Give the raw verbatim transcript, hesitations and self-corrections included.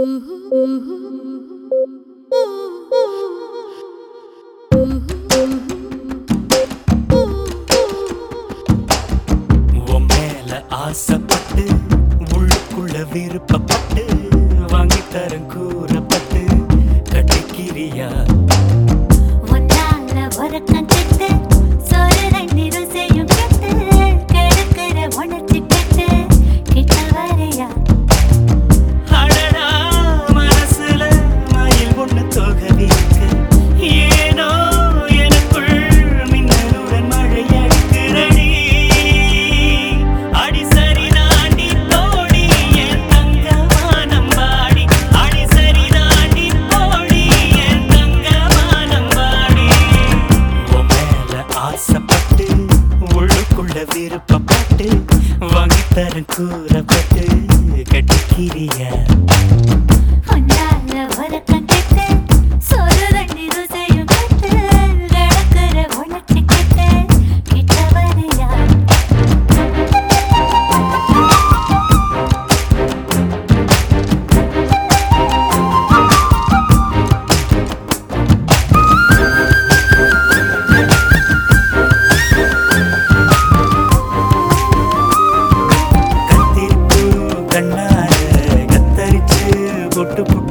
ஆசைப்பட்டு உள்ளுக்குள்ள விருப்பப்பட்டு வாங்கி தரேன் கூறப்பட்டு கட்டிக்கிறியா ஒன்னால ஒரு கண்டிட்டு சோறு தண்ணீர் செய்யும் கட்டு கெடுக்கிற உணர்ச்சி கட்டு கிட்ட வரையா அடடா மனசுல மயில் ஒண்ணு தொகவிருக்கு ஏனோ எனக்குள் மின்னலுடன் மழை அடிக்கிறடி அடி சரி தாண்டி போடி என் தங்கமானம் பாடி அடி சரி தாண்டி போடி என் தங்கமானம் பாடி உன் மேல ஆசைப்பட்டு உள்ளுக்குள்ள விருப்பப்பட்டு வாங்கி தரேன் கூறப்பட்டு கட்டிக்கிறியா ஒன்னால ஒரு கண்டிட்டு சோறு தண்ணீர் செய்யும் கட்டு கெடுக்கிற உணர்ச்சி கட்டு கிட்ட வரையா கத்திரிப்பு கண்ணால கத்தரிச்சு பொட்டு